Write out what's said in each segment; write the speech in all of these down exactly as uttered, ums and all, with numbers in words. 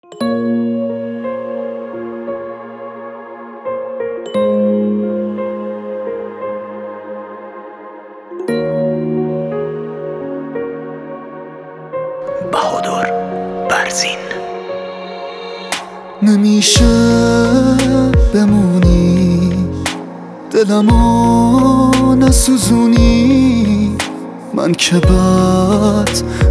بهادر برزین. نمیشه بمونی دلمو نسوزونی، من که بد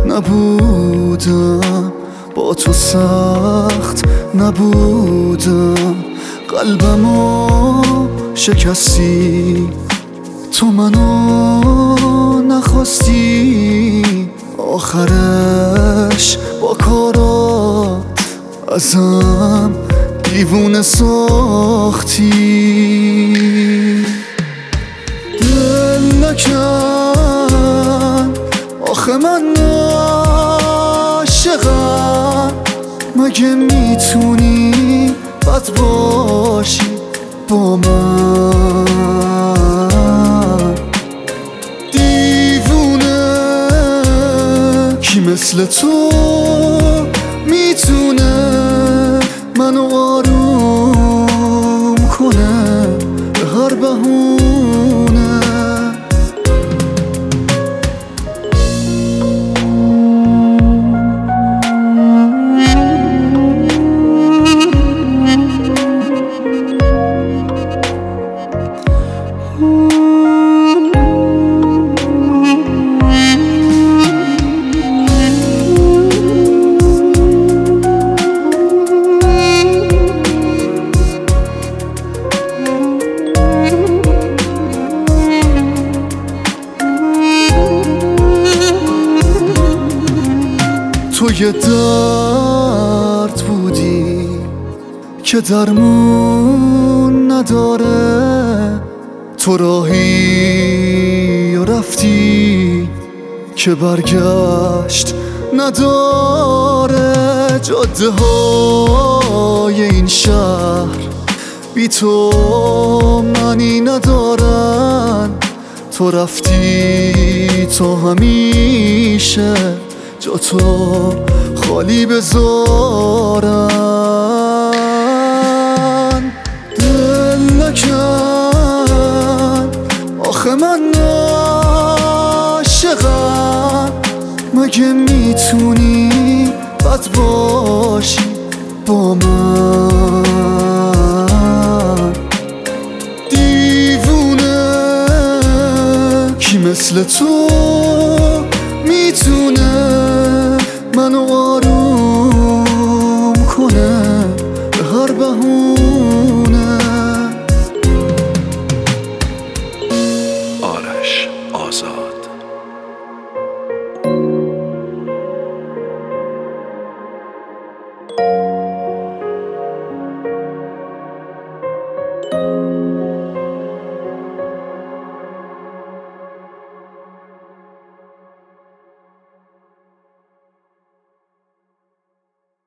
نبودم با تو سخت نبودم، قلبمو شکستی تو منو نخواستی، آخرش با کارات ازم دیوونه ساختی. دل نکن آخه من عاشقم، مگه میتونی بد باشی با من؟ دیوونه کی مثل تو میتونه منو آروم کنه به هر بهونه؟ تو یه درد بودی که درمون نداره، تو راهی و رفتی که برگشت نداره، جاده های این شهر بی تو معنی ندارن، تو رفتی تو همیشه جا تو خالی بذارن. دل نکن آخه من عاشقم، مگه میتونی بد باشی با من؟ دیوونه کی مثل تو میتونه منو آروم